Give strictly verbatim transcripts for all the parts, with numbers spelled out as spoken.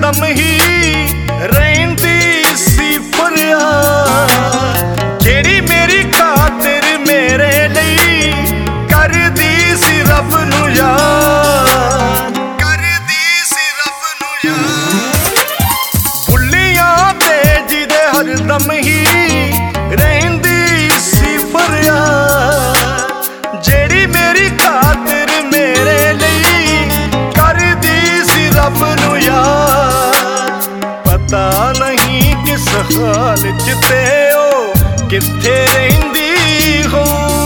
हरदम ही रहिंदी सी फरियाद, जेड़ी मेरी खातिर मेरे लिए करदी सी रब नू याद, करदी सी रब नू याद। भुलियां ते जिदे हरदम ही रहिंदी सी फरियाद, जेड़ी मेरी खातिर मेरे लिए करदी सी रब नू याद। पता नहीं किस हाल च ते ओ किथे रहिंदी हो,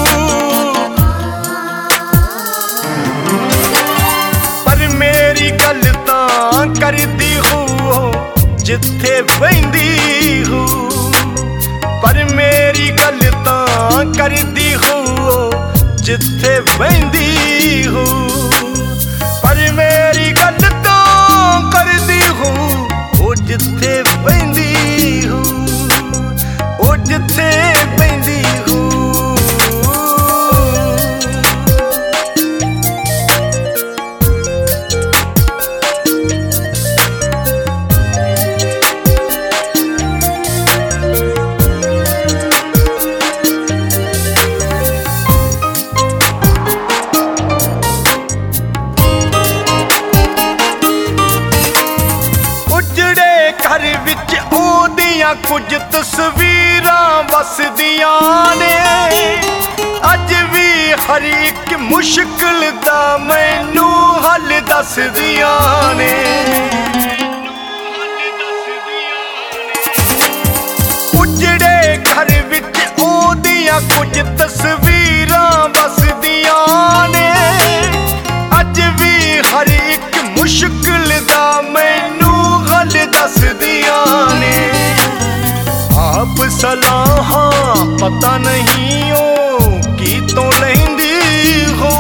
पर मेरी गल तां करदी हो जिथे बहिंदी हो, पर मेरी गल तां करदी हो जिथे बहिंदी हो, पर मेरी गल तां करदी हो ओ जिथे बहिंदी हो, ओ जिथे बहिंदी हो। घर विच ओदियां कुछ तस्वीरां वसदियां ने, अज भी हर एक मुश्किल दा मैनू हल दसदियां ने। उजड़े घर विच ओदियां कुछ तस्वीरां वसदियां ने, अज भी हर एक मुश्किल दा मैनू हल दसदियां ने। आप सलाहां पता नहीं ओ की तो लहिंदी हो,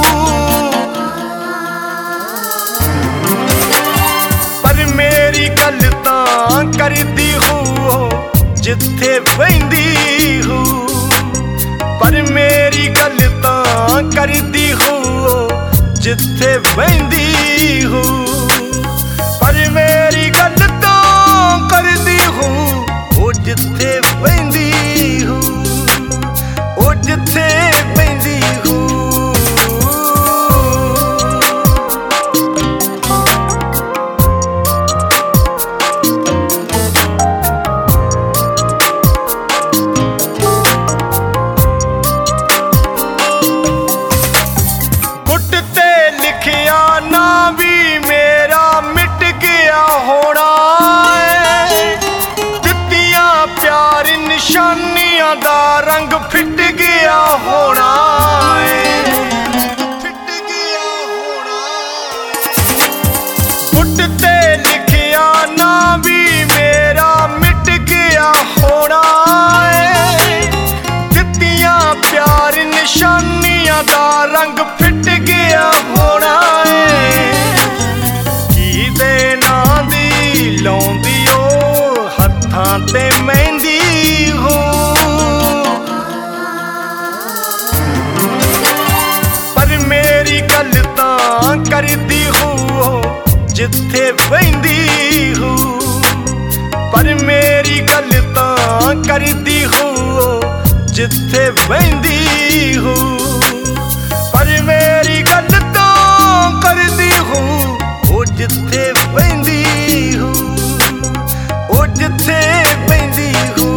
पर मेरी गल तां करदी हो जिथे बहिंदी हो, पर मेरी गल तां करदी हो जिथे बहिंदी हो, पर मेरी गल तां करदी हो ओ जिथे बहिंदी हो, ओ जिथे बहिंदी हो। गुट ते लिखिया ना भी मेरा मिट गया होना है, दित्तियां प्यार निशानियां दा रंग फिट गया होना है, फिट गया होना। गुट ते लिखिया ना भी मेरा मिट गया होना है, दित्तियां प्यार निशानियां दा रंग फिट गया होना है। की दे नां दी लौंदी ओ हत्थां ते मेहंदी हो, पर मेरी गल तां करदी हो जिथे बहिंदी हो, पर मेरी गल तां करदी हो जिथे बहिंदी हो, पर मेरी गल तां करदी हो ओ जिथे बहिंदी हो, ओ जिथे बहिंदी हो।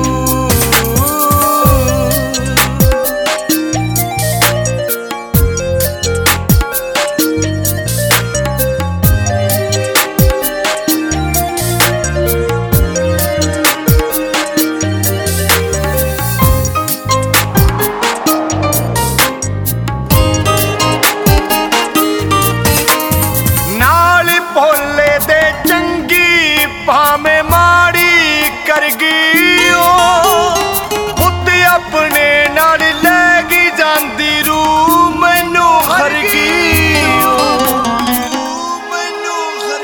भावें माड़ी कर गई ओ पुत अपने नाल लैगी जांदी रू मैनू हर गई ओ, मैनू हर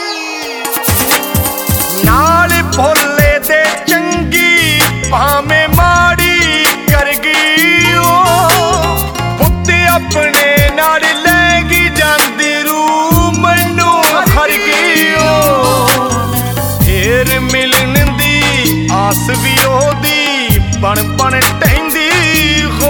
गई। नाल भोले दे चंगी भावें माड़ी कर गई ओ पुत अपने नाल लैगी जांदी रू मैनू हर गई ओ। बन बन टहंदी हो।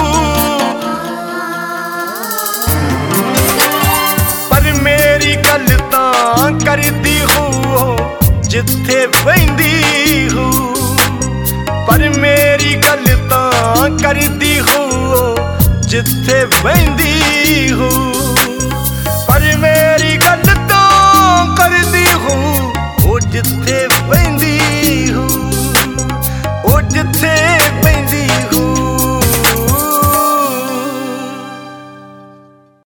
पर मेरी गल तां करदी हो जिथे बहिंदी हो। पर मेरी गल तां करदी हो जिथे बहिंदी